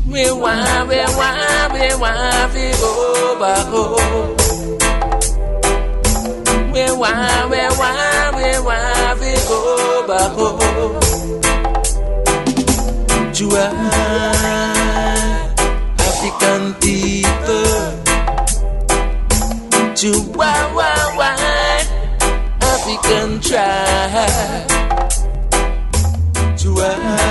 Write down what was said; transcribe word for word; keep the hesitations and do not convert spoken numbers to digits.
We want, we want, we want to go back home. We want, we want, we want to go back home. To our African people, to our African tribe, to our